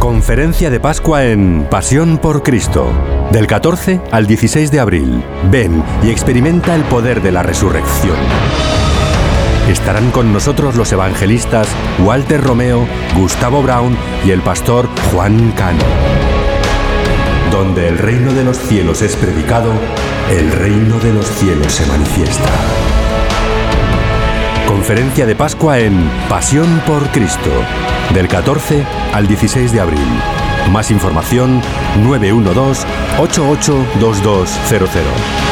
Conferencia de Pascua en Pasión por Cristo. Del 14 al 16 de abril. Ven y experimenta el poder de la resurrección. Estarán con nosotros los evangelistas Walter Romeo, Gustavo Brown y el pastor Juan Cano. Donde el reino de los cielos es predicado, el reino de los cielos se manifiesta. Conferencia de Pascua en Pasión por Cristo. Del 14 al 16 de abril. Más información 912-882200.